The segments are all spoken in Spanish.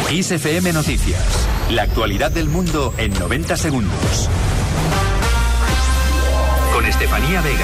Kiss FM Noticias. La actualidad del mundo en 90 segundos. Con Estefanía Vega.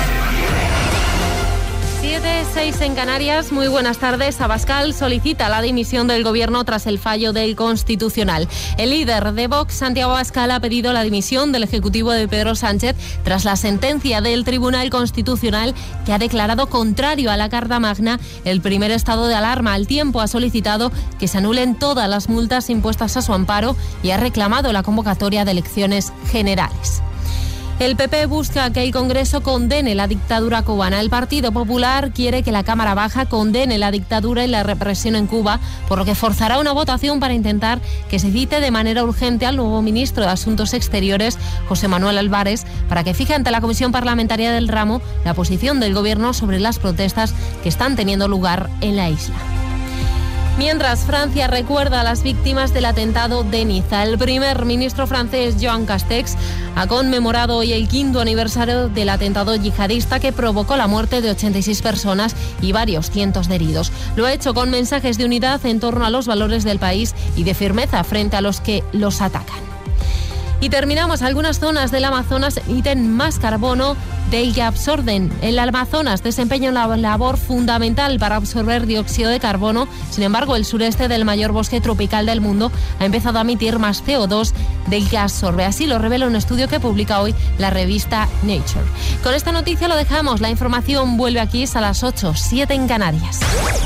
7:06 en Canarias. Muy buenas tardes. Abascal solicita la dimisión del gobierno tras el fallo del Constitucional. El líder de Vox, Santiago Abascal, ha pedido la dimisión del ejecutivo de Pedro Sánchez tras la sentencia del Tribunal Constitucional que ha declarado contrario a la Carta Magna el primer estado de alarma. Al tiempo ha solicitado que se anulen todas las multas impuestas a su amparo y ha reclamado la convocatoria de elecciones generales. El PP busca que el Congreso condene la dictadura cubana. El Partido Popular quiere que la Cámara Baja condene la dictadura y la represión en Cuba, por lo que forzará una votación para intentar que se cite de manera urgente al nuevo ministro de Asuntos Exteriores, José Manuel Álvarez, para que fije ante la Comisión Parlamentaria del Ramo la posición del Gobierno sobre las protestas que están teniendo lugar en la isla. Mientras, Francia recuerda a las víctimas del atentado de Niza. El primer ministro francés, Jean Castex, ha conmemorado hoy el 5º aniversario del atentado yihadista que provocó la muerte de 86 personas y varios cientos de heridos. Lo ha hecho con mensajes de unidad en torno a los valores del país y de firmeza frente a los que los atacan. Y terminamos. Algunas zonas del Amazonas emiten más carbono del que absorben. El Amazonas desempeña una labor fundamental para absorber dióxido de carbono. Sin embargo, el sureste del mayor bosque tropical del mundo ha empezado a emitir más CO2 del que absorbe. Así lo revela un estudio que publica hoy la revista Nature. Con esta noticia lo dejamos. La información vuelve aquí a las 8:07 en Canarias.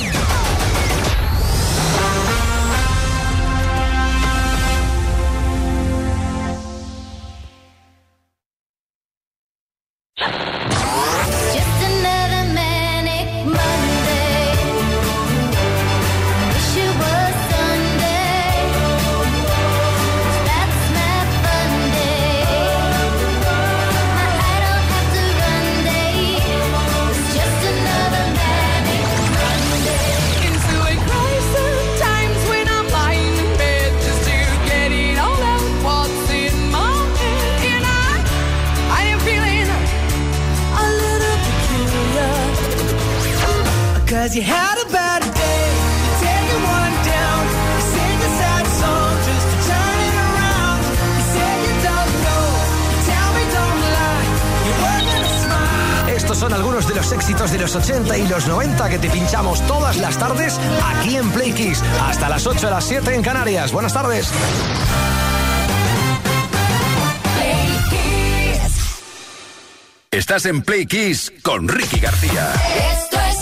You had a bad day, take one down. You sing a sad song just to turn it around. You say you don't know, you tell me don't lie. You were gonna smile. Estos son algunos de los éxitos de los 80 y los 90 que te pinchamos todas las tardes aquí en Play Kiss. Hasta las 8 a las 7 en Canarias. Buenas tardes. Estás en Play Kiss con Ricky García. Esto es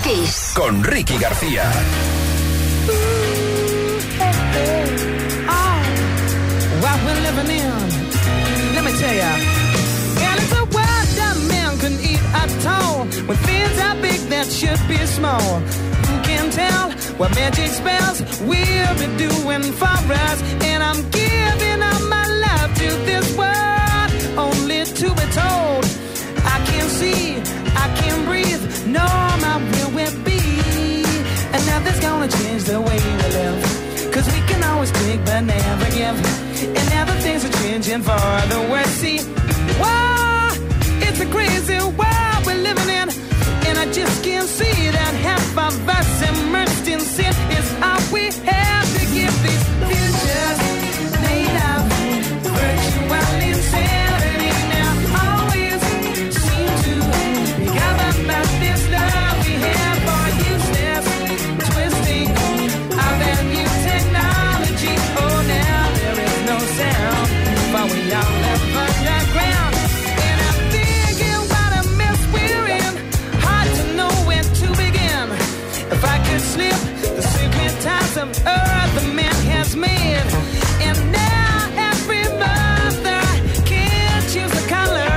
Kiss. Con Ricky García. What we're living in, let me tell ya. And it's a world that man can eat at all. When things are big that should be small. Who can tell what magic spells we'll be doing for us? And I'm giving up my love to this world, only to be told I can't see, I can't breathe, no, my will will be. And nothing's gonna change the way we live, 'cause we can always take but never give. And now the things are changing for the worse. See, whoa, it's a crazy world we're living in, and I just can't see that half of us immersed in sin is all we have to give these futures made of virtual insanity. Now always seem to be governed by this love we have for useless twisting of that new technology. Oh, now there is no sound, but we all live underground. And I'm thinking what a mess we're in, hard to know where to begin. If I could slip the secret ties of earth the man has made, and now every mother can choose a color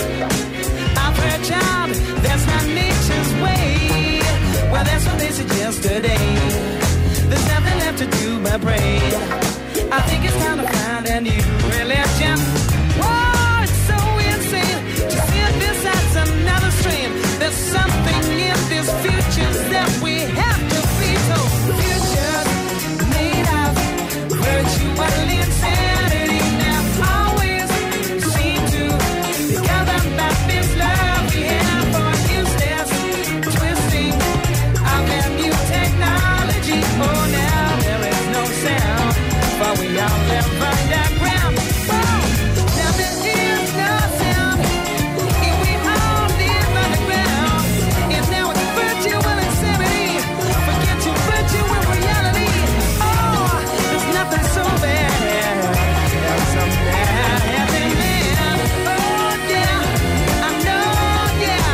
of her child. That's not nature's way. Well, that's what they suggest today. There's nothing left to do but pray. I think it's time to find a new religion. Whoa, it's so insane to see this as another strain. There's something in this future that we have to be told. Futures made of virtual insanity. Now always seem to be governed by this love we have for useless twisting of that new technology. Oh, now there is no sound, but we all live underground. Whoa, now there is no sound, and we all live underground. And now it's virtual insanity. Forget your virtual reality. Oh, there's nothing so bad. There's some bad happening. Oh, yeah, I know, yeah.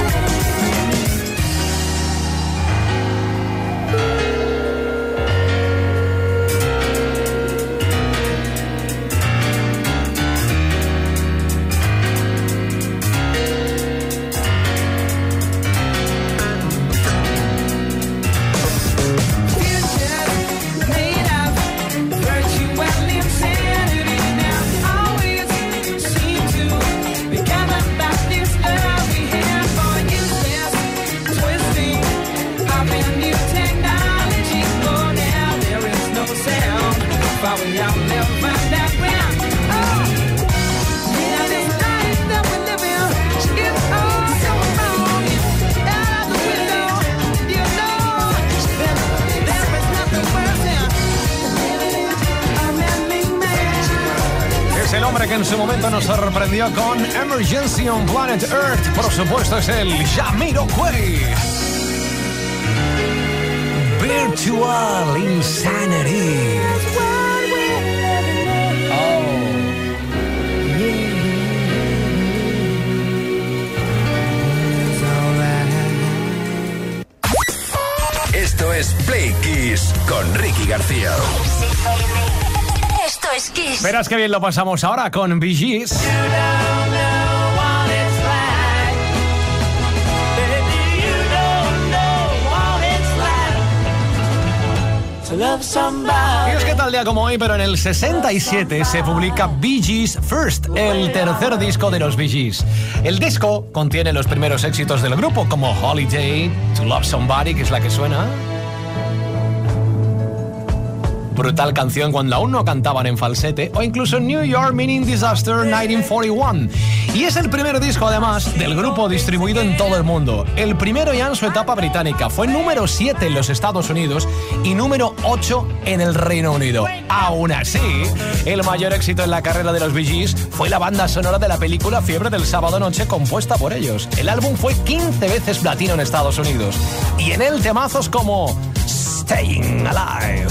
Futures made of virtual insanity. Now always seem to be governed by this love we have for useless twisting of a new technology. Oh, now there is no sound, but we all live underground. Oh, now this life that we live in is all so wrong. Out of the window, you know that there is nothing worse than a man-made man. Es el hombre que en su momento nos sorprendió con Emergency on Planet Earth. Por supuesto, es el Jamiroquai. Virtual Insanity. Esto es Play Kiss con Ricky García. Esto es Kiss. Verás qué bien lo pasamos ahora con Bee Gees. Y es que tal día como hoy, pero en el 67 se publica Bee Gees First, el tercer disco de los Bee Gees. El disco contiene los primeros éxitos del grupo, como Holiday, To Love Somebody, que es la que suena. Brutal canción cuando aún no cantaban en falsete, o incluso New York Meaning Disaster 1941. Y es el primer disco, además, del grupo distribuido en todo el mundo. El primero ya en su etapa británica. Fue número 7 en los Estados Unidos y número 8 en el Reino Unido. Aún así, el mayor éxito en la carrera de los Bee Gees fue la banda sonora de la película Fiebre del Sábado Noche, compuesta por ellos. El álbum fue 15 veces platino en Estados Unidos. Y en él temazos como Staying Alive.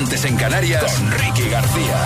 Antes en Canarias, con Ricky García.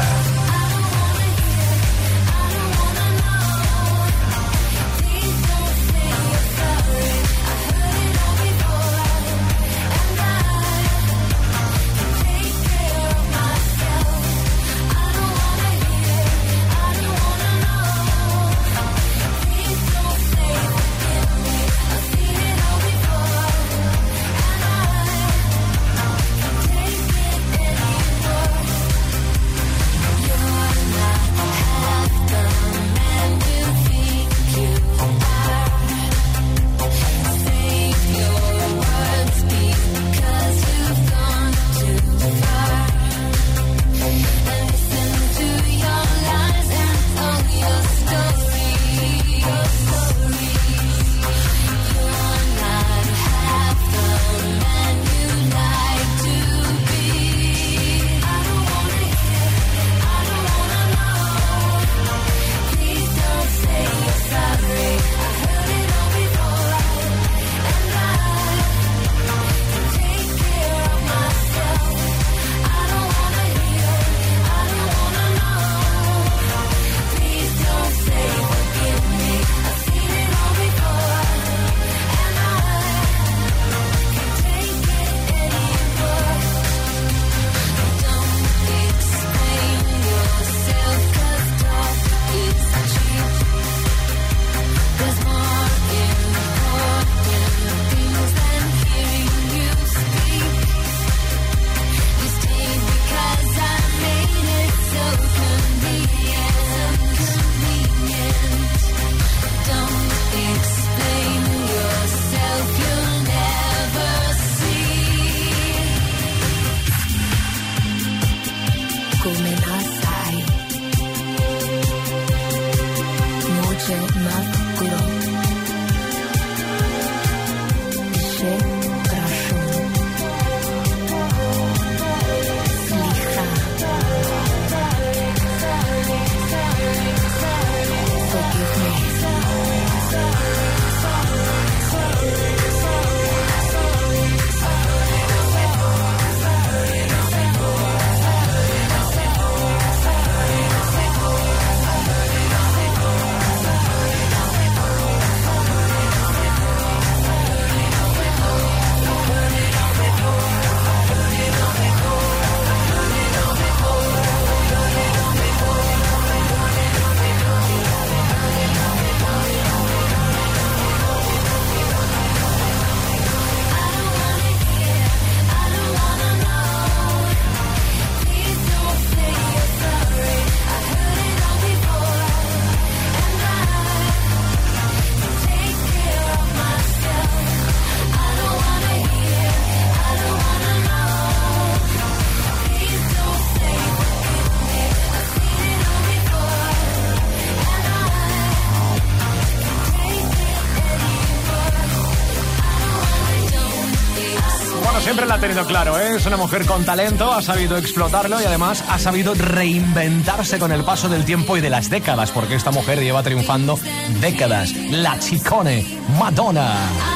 Siempre la ha tenido claro, ¿eh? Es una mujer con talento, ha sabido explotarlo y además ha sabido reinventarse con el paso del tiempo y de las décadas, porque esta mujer lleva triunfando décadas. La Chicone, Madonna.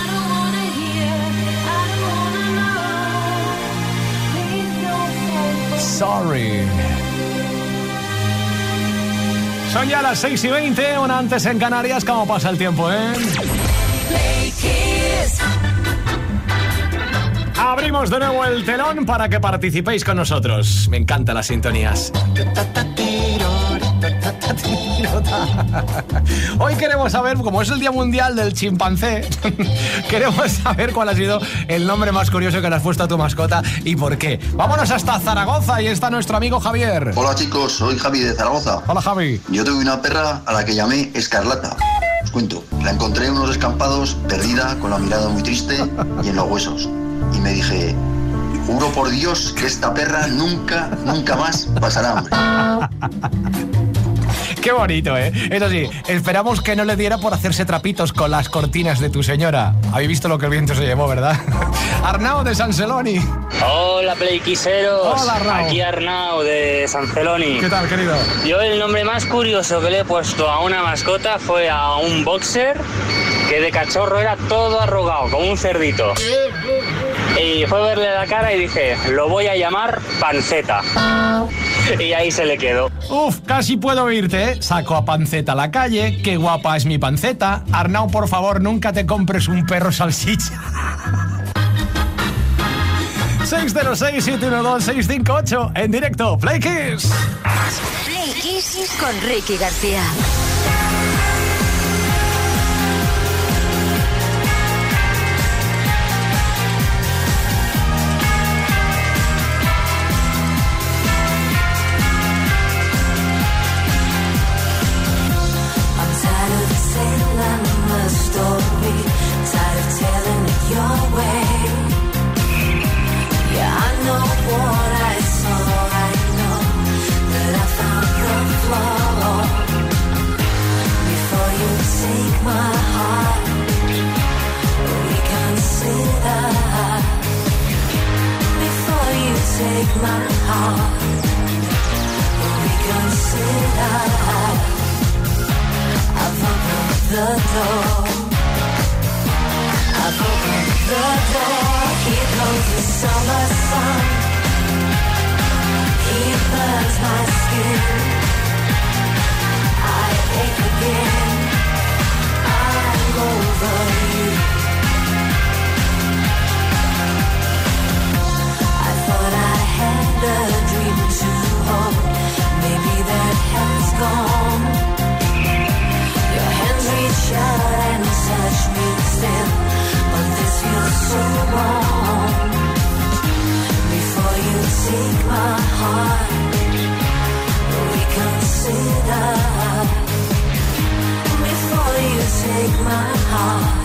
Sorry. Son ya las 6:20, una antes en Canarias. ¿Cómo pasa el tiempo, Abrimos de nuevo el telón para que participéis con nosotros. Me encantan las sintonías. Hoy queremos saber, como es el Día Mundial del Chimpancé, queremos saber cuál ha sido el nombre más curioso que le has puesto a tu mascota y por qué. Vámonos hasta Zaragoza y está nuestro amigo Javier. Hola chicos, soy Javi de Zaragoza. Hola Javi. Yo tuve una perra a la que llamé Escarlata. Os cuento, la encontré en unos descampados, perdida, con la mirada muy triste y en los huesos. Y me dije, juro por Dios que esta perra nunca más pasará hambre. Qué bonito, ¿eh? Eso sí, esperamos que no le diera por hacerse trapitos con las cortinas de tu señora. Habéis visto lo que el viento se llevó, ¿verdad? Arnau de San Celoni. Hola, Playquiseros. Hola, Arnau. Aquí Arnau de San Celoni. ¿Qué tal, querido? Yo el nombre más curioso que le he puesto a una mascota fue a un boxer que de cachorro era todo arrugado, como un cerdito. Y fue a verle la cara y dije, lo voy a llamar Panceta. Y ahí se le quedó. Uf, casi puedo oírte, ¿eh? Saco a Panceta a la calle, qué guapa es mi Panceta. Arnau, por favor, nunca te compres un perro salchicha. 606-712-658, en directo, Play Kiss. Play Kiss con Ricky García. Take my heart, reconsider. I've opened the door. I've opened the door. Here comes the summer sun. He burns my skin. I ache again. I'm over you. A dream to hold, maybe that has gone. Your hands reach out and touch me still, but this feels so wrong. Before you take my heart, reconsider. Before you take my heart,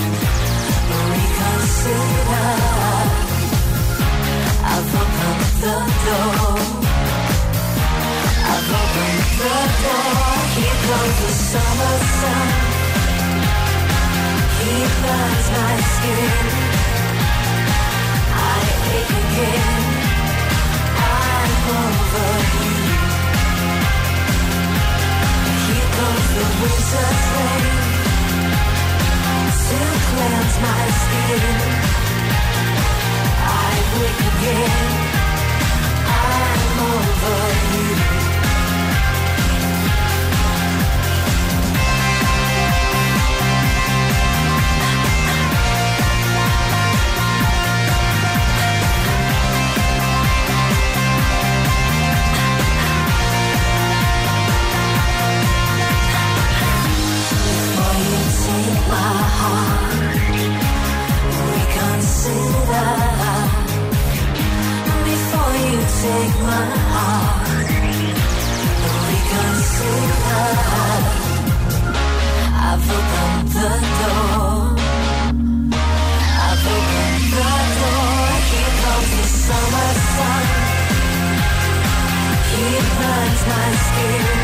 reconsider. I've opened the door. I've opened the door. Here comes the summer sun. He burns my skin. I ache again. I'm over you. Here comes the winter rain to cleanse my skin. I wake again. I'm over you. Before you take my heart, reconsider. Take my heart, reconsider. I've opened the door. I've opened the door. Here comes the summer sun. He burns my skin.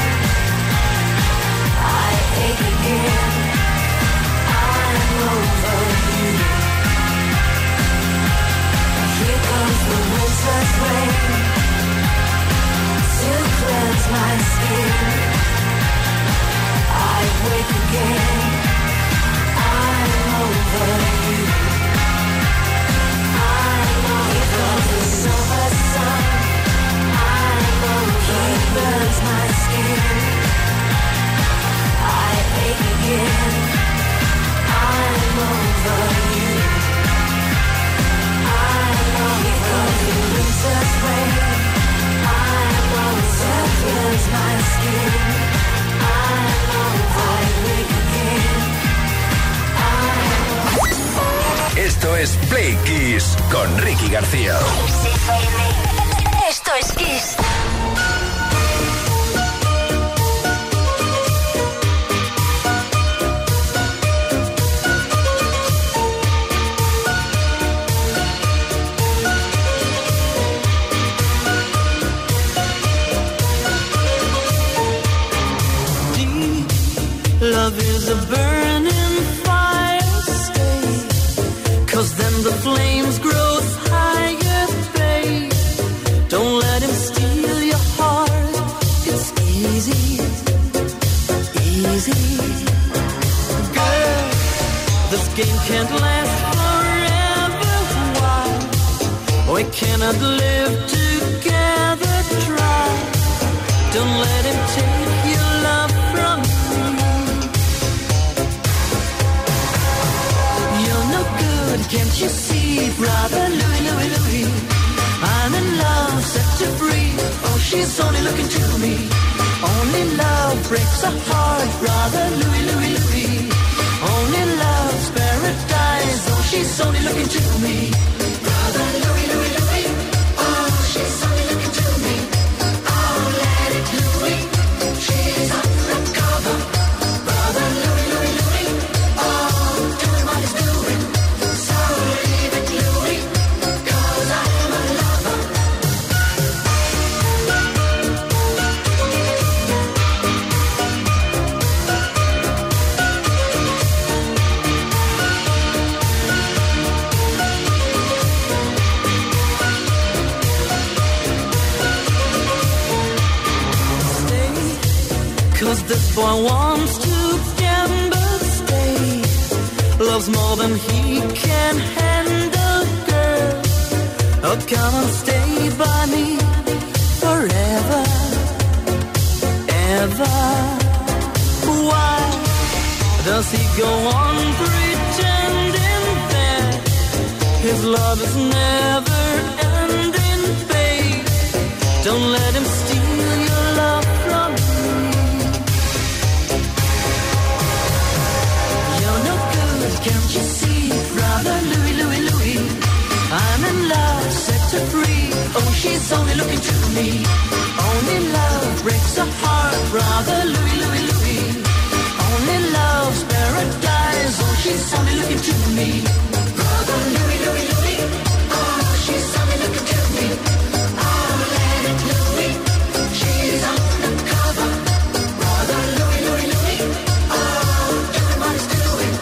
I ache again. I'm over you. Here comes the winter's rain to cleanse my skin. I wake again. I'm over you. I'm over. Here comes the summer sun. I'm over. He burns my skin. I ache again. I'm over you. I'm over. Here comes the winter's rain. I'm over. Cleanse my skin. I'm over. I wake again. Esto es Play Kiss con Ricky García. Esto es Kiss. Love is a burning fire, stay, 'cause then the flames grow higher, babe. Don't let him steal cannot live together, try. Don't let him take your love from me. You're no good, can't you see, brother Louie, Louie, Louie? I'm in love, set to free. Oh, she's only looking to me. Only love breaks a heart, brother Louie, Louie, Louie. Only love's paradise. Oh, she's only looking to me. Brother Louie, Louie, Louie. Oh, she's only looking to me. Oh, let it Louie. She's undercover. Brother Louie, Louie, Louie. Oh, doing what he's doing. So leave it Louie, 'cause I'm a lover. Cause this boy wants to gamble, stay. Loves more than he can handle, girl. Oh, come and stay by me forever, ever. Why does he go on pretending that his love is never ending, babe? Don't let him steal your love from me. Can't you see, brother Louie, Louie, Louie? I'm in love, set to free. Oh, she's only looking to me. Only love breaks a heart, brother Louie, Louie, Louie. Only love's paradise. Oh, she's only looking to me. Brother Louie, Louie, Louie. Oh, she's only looking to me. Oh, let it Louie. She's undercover. Brother Louie, Louie, Louie. Oh, doing what he's doing.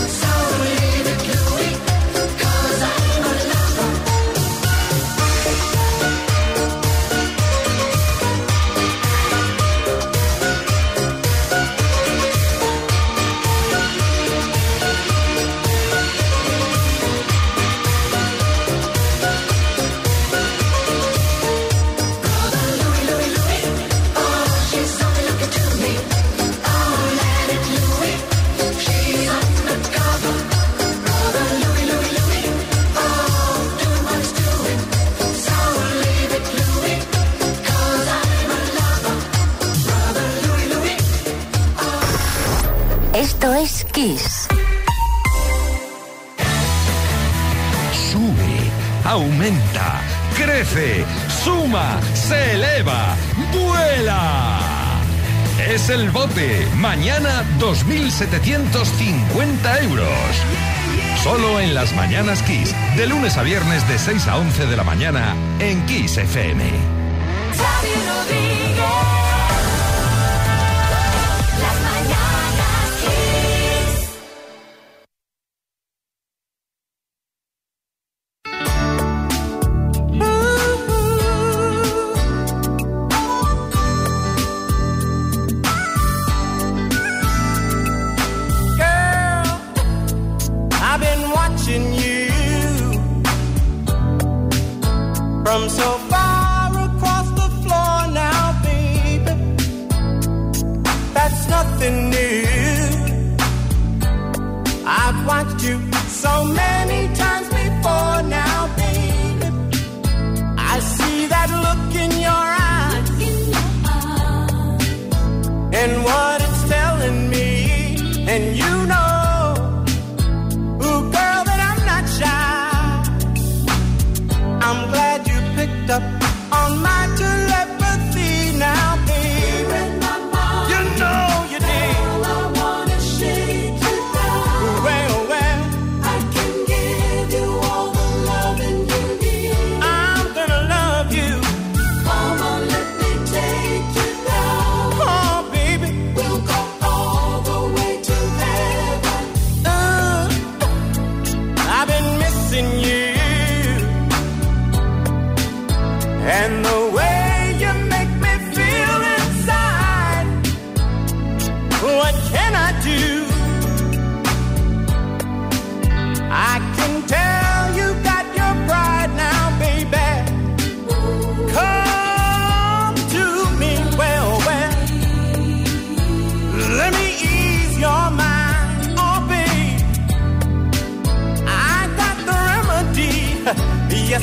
Esto es Kiss. Sube, aumenta, crece, suma, se eleva, vuela. Es el bote. Mañana 2.750 euros. Solo en las mañanas Kiss. De lunes a viernes de 6 a 11 de la mañana en Kiss FM. From so far across the floor now,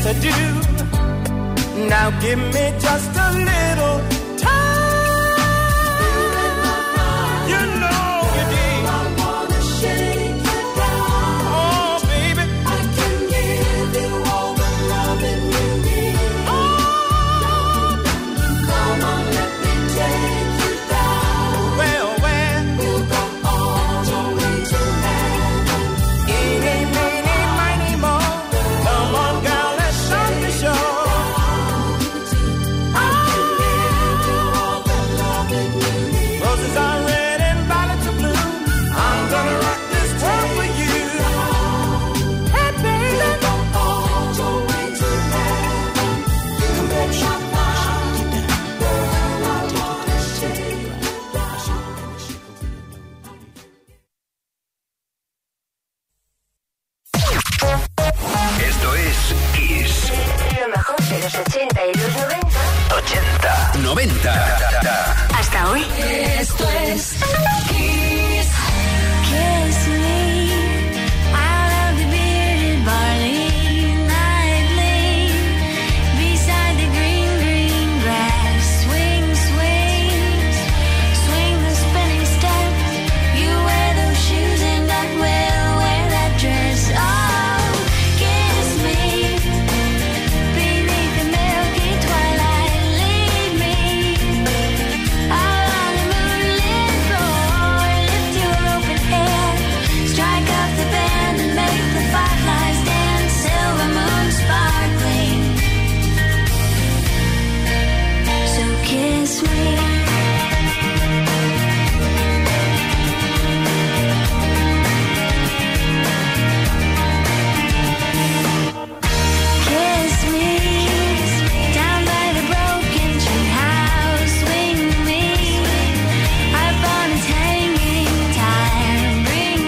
I do. Now give me just a little time. You know you did. I wanna shake you down. Oh, baby, I can give you all the loving you need. Oh, come on, let me take you down. Well, we'll go all the way to heaven. Eeny, meeny, miny, moe. Come on, girl, let's start the show. Roses are red and violets are blue. I'm gonna rock this world for you. Hey, baby, go all the way to heaven. Come on, shop, Esto es Kiss. Lo mejor de los 80 y los 90. 80, 90. Hasta hoy. Esto es Kiss. Kiss me out of the bearded barley nightly beside the green, green grass. Swing, swing, swing the spinning step. You wear those shoes and I will wear that dress. Oh, kiss me beneath the milky twilight. Lead me out on the moonlit floor. Lift your open hair, strike up the band and make the fireflies dance. Silver moon sparkling. So kiss me. Kiss me down by the broken tree house. Swing me up on its hanging tire. Bring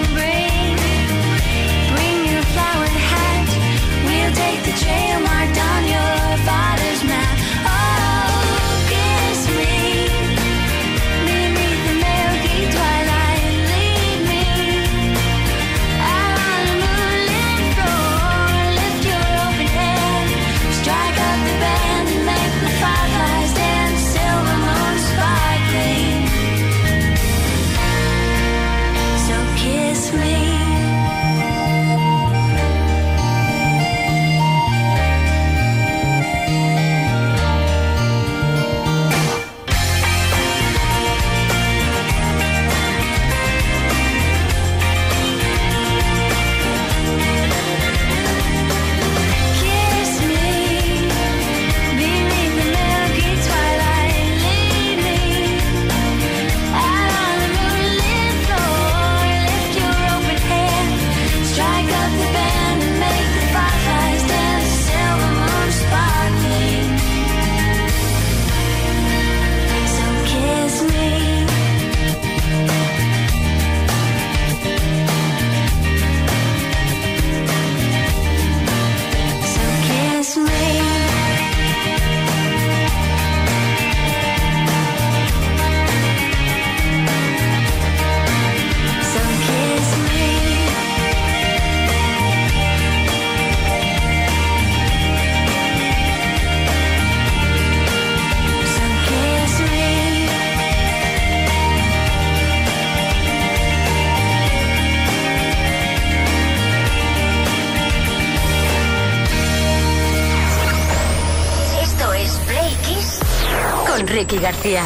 your flowered hat. We'll take the trail marked on your father's map. Oh, kiss me beneath the milky twilight. Lead me out on the moonlit floor. Lift your open head, strike up the band and make the fireflies dance. Silver moon sparkling. So kiss me. Kiss me beneath the milky twilight. Lead me out on the moonlit floor. Lift your open hair, strike up the band and make the fireflies dance. Silver moon sparkling. So kiss me. So kiss me. So kiss me. So kiss me. Esto es Play Kiss con Ricky García.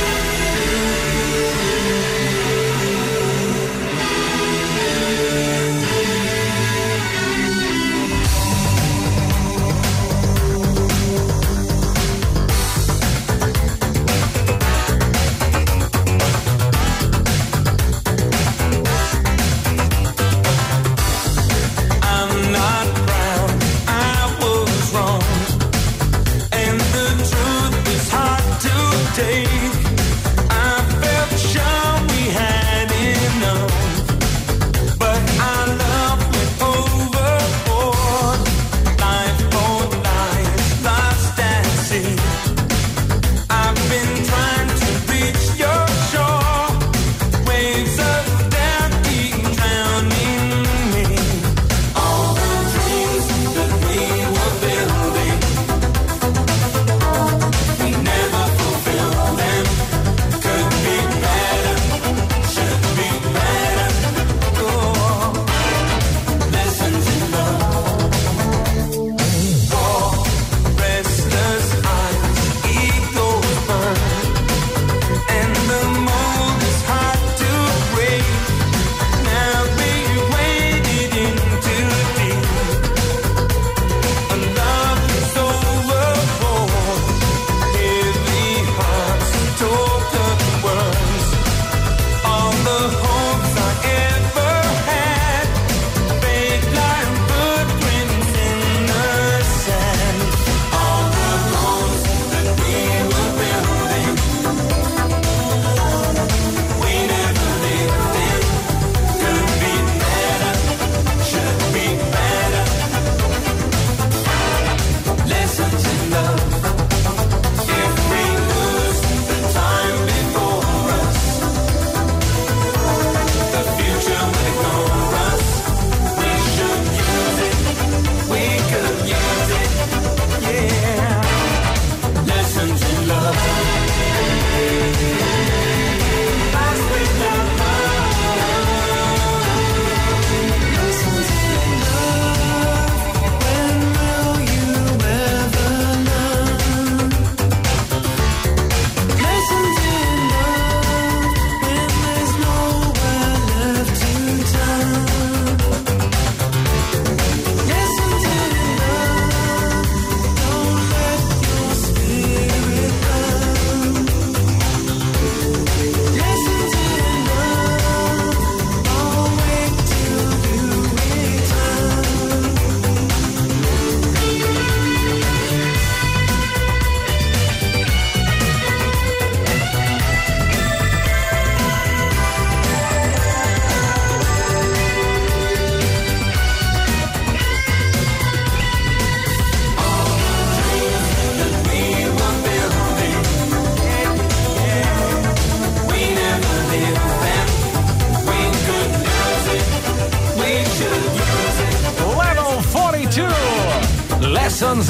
I'm not proud, I was wrong, and the truth is hard to take. I felt sure we had enough, but our love went overboard. Life for life, lost at sea. I've been trying to reach your shore. Waves of death keep drowning me. All the dreams that we were building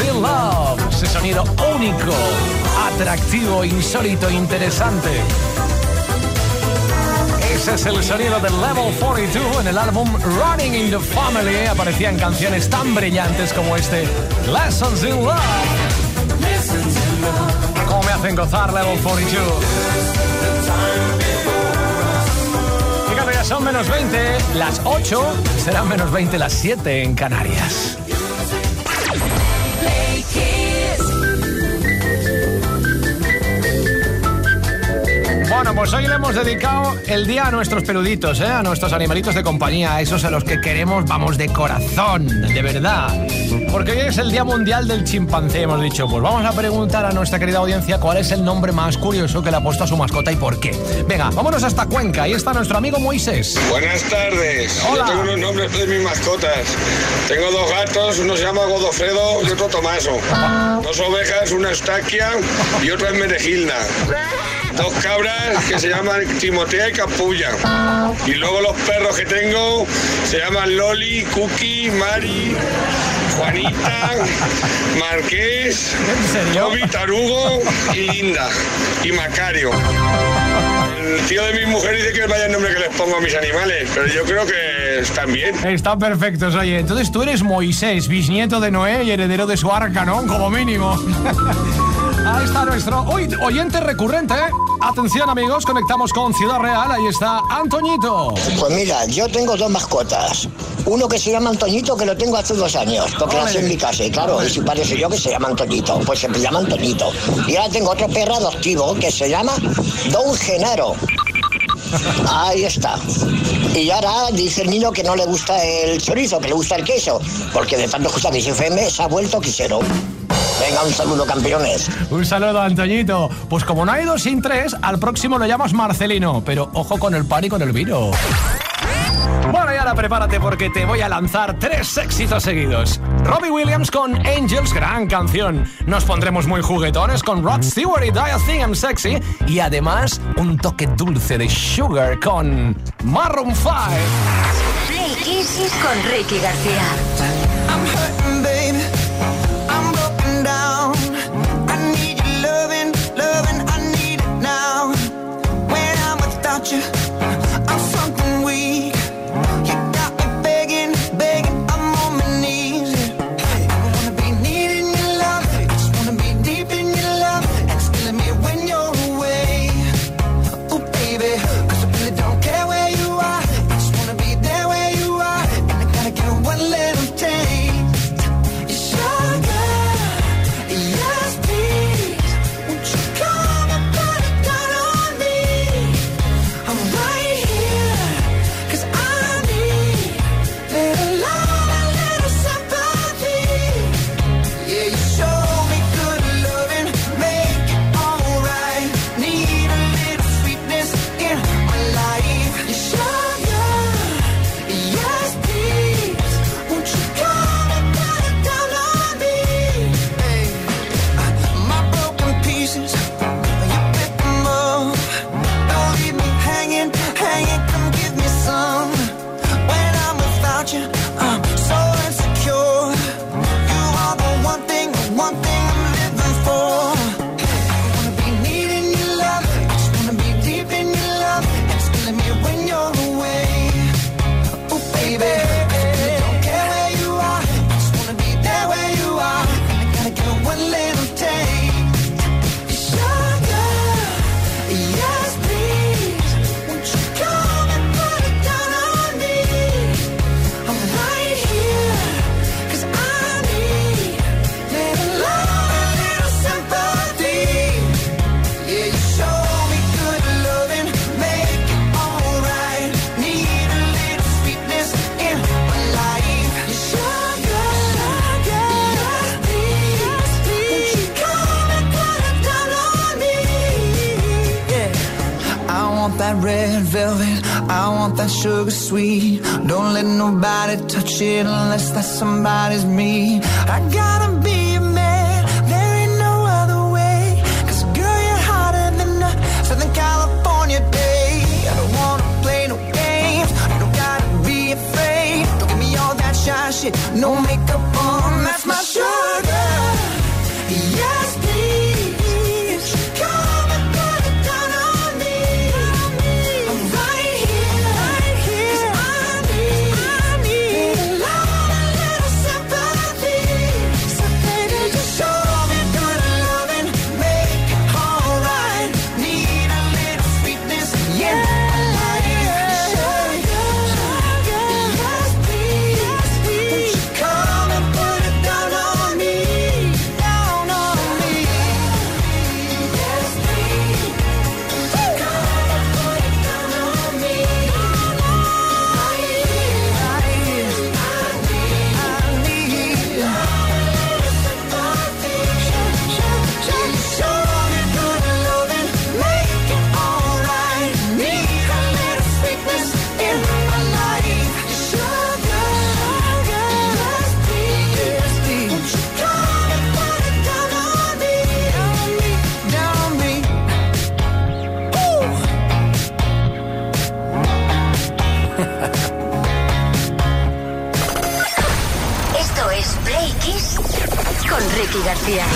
in Love. Ese sonido único, atractivo, insólito, interesante. Ese es el sonido del Level 42 en el álbum Running in the Family. Aparecían canciones tan brillantes como este Lessons in Love. ¿Cómo me hacen gozar Level 42? Fíjate, ya son menos 20, las 8, serán menos 20 las 7 en Canarias. Bueno, pues hoy le hemos dedicado el día a nuestros peluditos, a nuestros animalitos de compañía, a esos a los que queremos, vamos, de corazón, de verdad. Porque hoy es el Día Mundial del Chimpancé. Hemos dicho, pues vamos a preguntar a nuestra querida audiencia cuál es el nombre más curioso que le ha puesto a su mascota y por qué. Venga, vámonos hasta Cuenca. Ahí está nuestro amigo Moisés. Buenas tardes. Hola. Yo tengo unos nombres de mis mascotas. Tengo 2 gatos, uno se llama Godofredo y otro Tomaso. 2 ovejas, una Eustaquia y otra Esmerejilda. 2 cabras que se llaman Timotea y Capulla. Y luego los perros que tengo se llaman Loli, Cookie, Mari, Juanita, Marqués, Toby, Tarugo y Linda. Y Macario. El tío de mi mujer dice que es vaya el nombre que les pongo a mis animales, pero yo creo que están bien. Están perfectos, oye. Entonces tú eres Moisés, bisnieto de Noé y heredero de su arca, ¿no? Como mínimo. Ahí está nuestro oyente recurrente. Atención, amigos, conectamos con Ciudad Real. Ahí está Antoñito. Pues mira, yo tengo 2 mascotas. Uno que se llama Antoñito, que lo tengo hace 2 años, porque nací en mi casa, y claro, y si parece yo que se llama Antoñito, pues se llama Antoñito. Y ahora tengo otro perro adoptivo que se llama Don Genaro. Ahí está. Y ahora dice el niño que no le gusta el chorizo, que le gusta el queso, porque de tanto escuchar Kiss FM se ha vuelto quisero. Venga, un saludo, campeones. Un saludo, Antoñito. Pues como no hay 2 sin 3, al próximo lo llamas Marcelino. Pero ojo con el pan y con el vino. Bueno, y ahora prepárate porque te voy a lanzar 3 éxitos seguidos. Robbie Williams con Angels, gran canción. Nos pondremos muy juguetones con Rod Stewart y Do You Think I'm Sexy. Y además, un toque dulce de Sugar con Maroon 5. Play Kiss con Ricky García. I'm hurting, baby. I'm broken down. I need your loving, I need it now. When I'm without you, I'm something weak. You got me begging, I'm on my knees. I wanna be needing your love, I just wanna be deep in your love, and it's killing me when you're away. Oh baby, 'cause I really don't care where you are, I just wanna be there where you are, and I gotta get one little taste. That red velvet, I want that sugar sweet. Don't let nobody touch it unless that somebody's me. I gotta be a man, there ain't no other way. 'Cause girl, you're hotter than a Southern California day. I don't wanna play no games, you don't gotta be afraid. Don't give me all that shy shit, no makeup on, that's my sugar. García.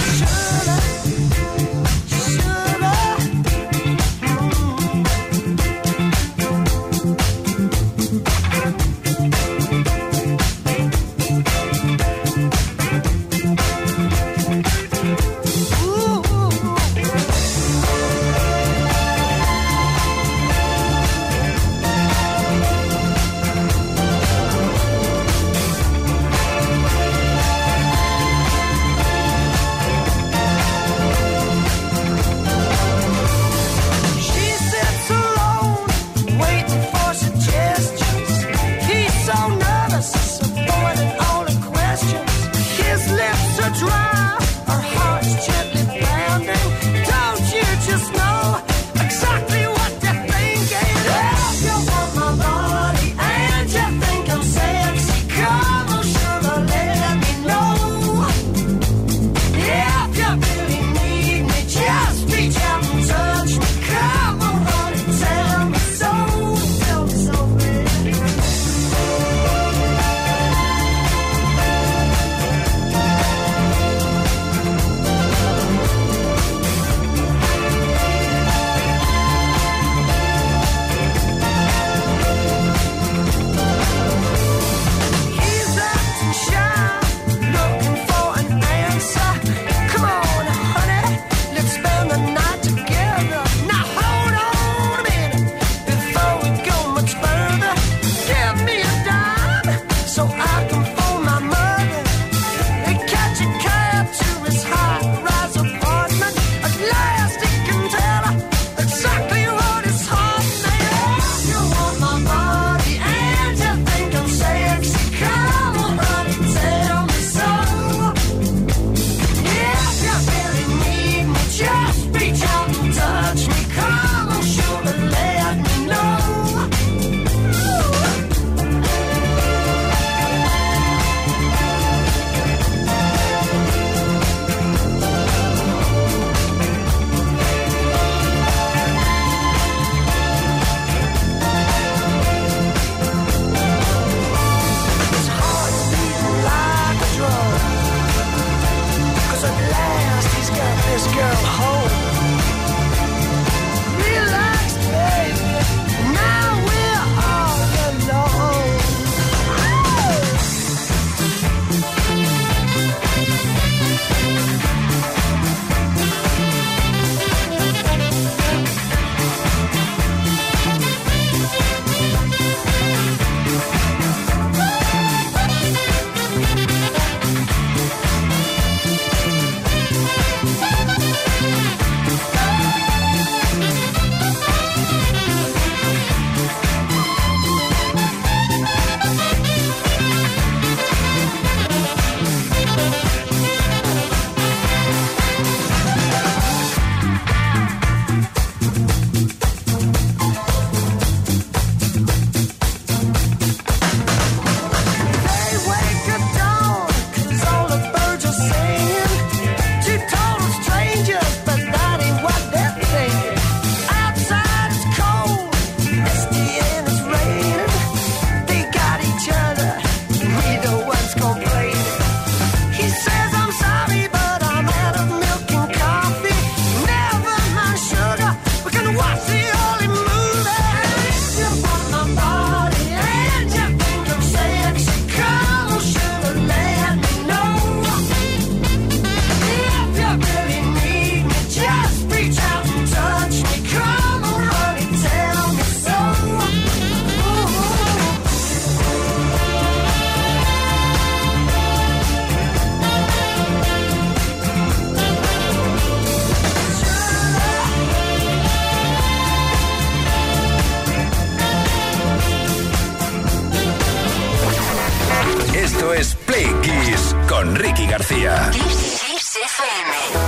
Esto es Play Kiss con Ricky García. Kiss FM.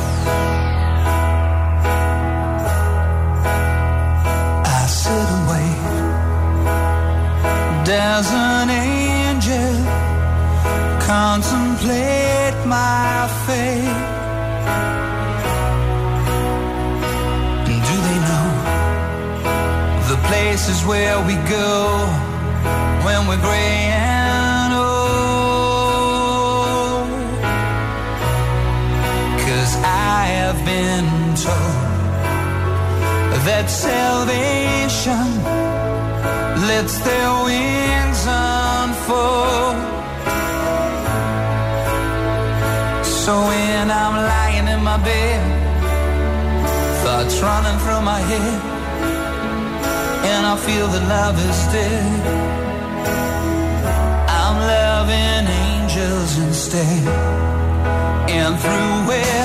I sit and wait. There's an angel. Contemplate my fate. Do they know the places where we go when we're gray and old? I have been told that salvation lets their wings unfold. So when I'm lying in my bed, thoughts running through my head, and I feel that love is dead, I'm loving angels instead. And through it,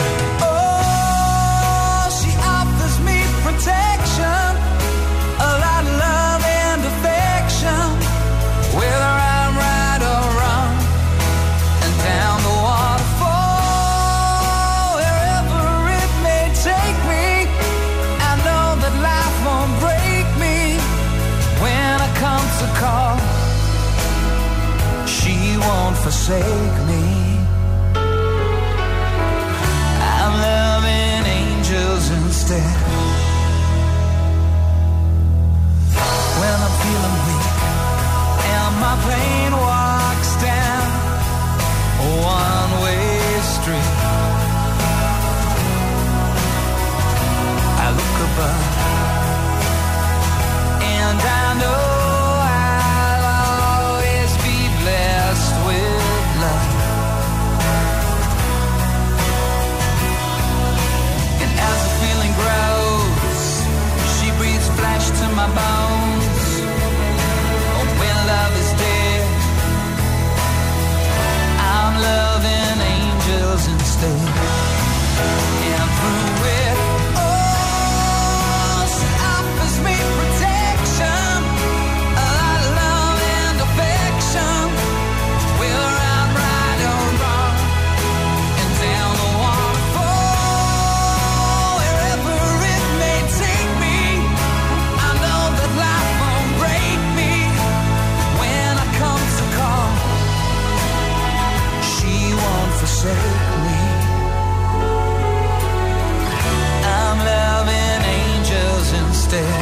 oh, she offers me protection, a lot of love and affection, whether I'm right or wrong, and down the waterfall, wherever it may take me, I know that life won't break me when I come to call. She won't forsake me. I'm loving angels instead. When I'm feeling weak and my pain walks down a one-way street, I look above and I know I'll always be blessed with love. And as the feeling grows, she breathes flesh to my bones. Oh, when love is dead, I'm loving angels instead. And through it, oh, she offers me protection, a lot of love and affection, whether I'm right or wrong, and down the waterfall, wherever it may take me, I know that life won't break me when I come to call. She won't forsake me. I'm loving angels instead.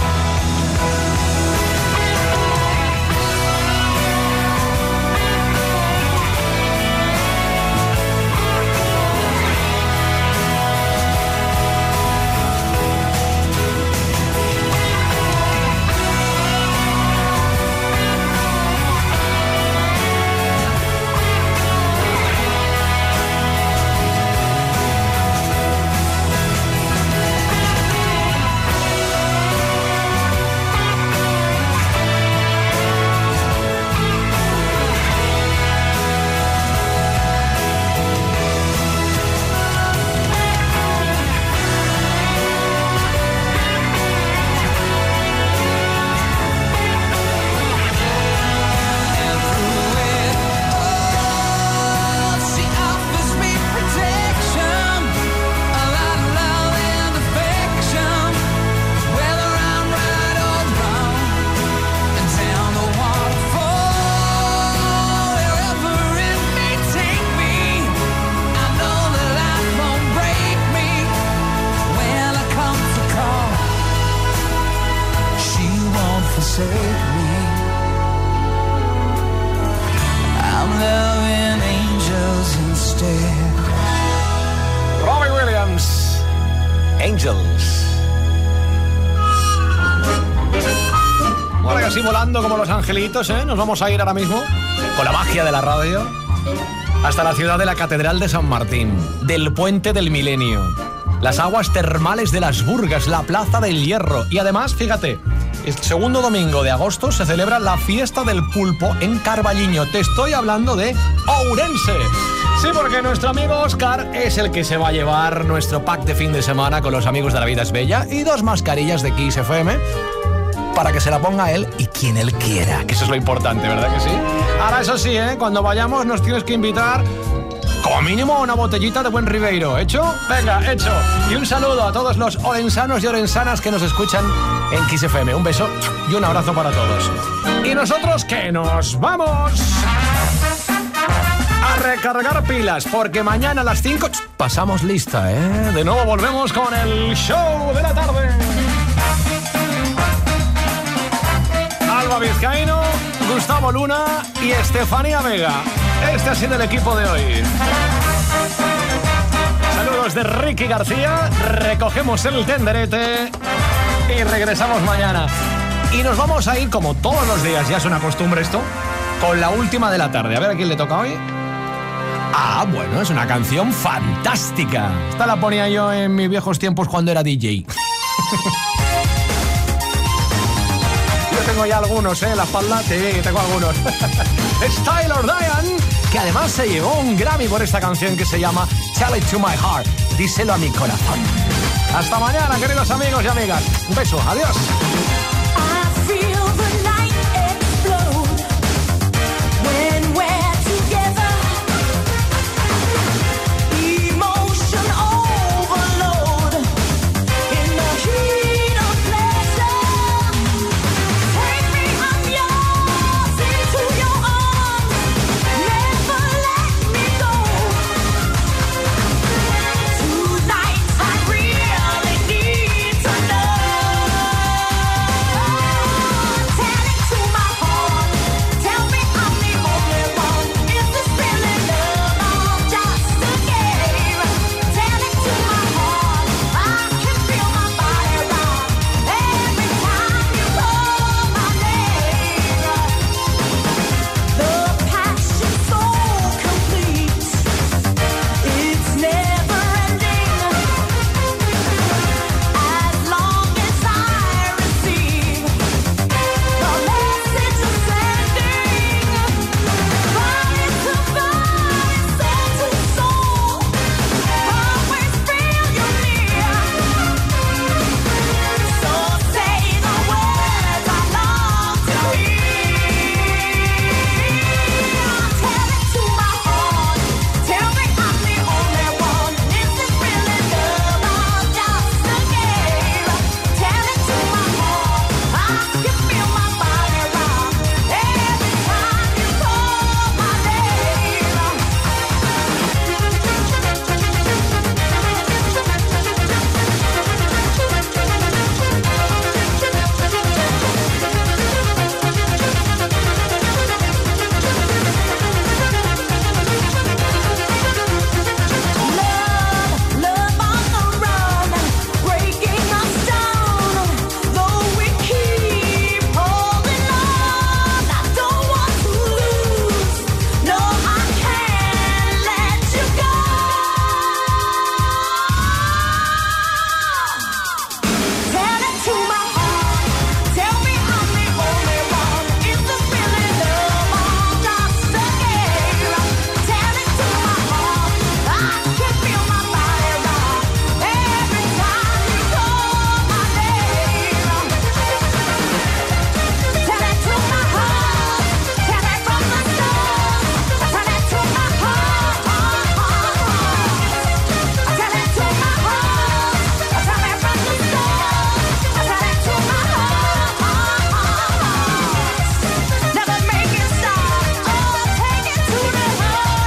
Robbie Williams, Angels. Bueno, y así volando como los angelitos, ¿eh? Nos vamos a ir ahora mismo, con la magia de la radio, hasta la ciudad de la Catedral de San Martín, del Puente del Milenio, las aguas termales de Las Burgas, la Plaza del Hierro. Y además, fíjate, el segundo domingo de agosto se celebra la Fiesta del Pulpo en Carballiño. Te estoy hablando de Ourense. Sí, porque nuestro amigo Óscar es el que se va a llevar nuestro pack de fin de semana con los amigos de La Vida es Bella y 2 mascarillas de Kiss FM para que se la ponga él y quien él quiera, que eso es lo importante, ¿verdad que sí? Ahora, eso sí, cuando vayamos nos tienes que invitar como mínimo una botellita de buen Ribeiro. ¿Hecho? Venga, hecho. Y un saludo a todos los orensanos y orensanas que nos escuchan en Kiss FM. Un beso y un abrazo para todos. Y nosotros que nos vamos a recargar pilas, porque mañana a las 5 pasamos lista, ¿eh? De nuevo volvemos con el show de la tarde. Alba Vizcaíno, Gustavo Luna y Estefanía Vega. Este ha sido el equipo de hoy. Saludos. minutos de Ricky García. Recogemos el tenderete y regresamos mañana. Y nos vamos a ir, como todos los días, ya es una costumbre esto, con la última de la tarde. A ver a quién le toca hoy. Ah, bueno, es una canción fantástica. Esta la ponía yo en mis viejos tiempos cuando era DJ. Yo tengo ya algunos, en la espalda. Sí, tengo algunos. Es Tyler Diane, que además se llevó un Grammy por esta canción que se llama Tell It To My Heart. Díselo a mi corazón. Hasta mañana, queridos amigos y amigas. Un beso, adiós.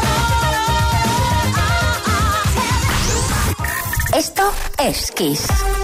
Esto es Kiss.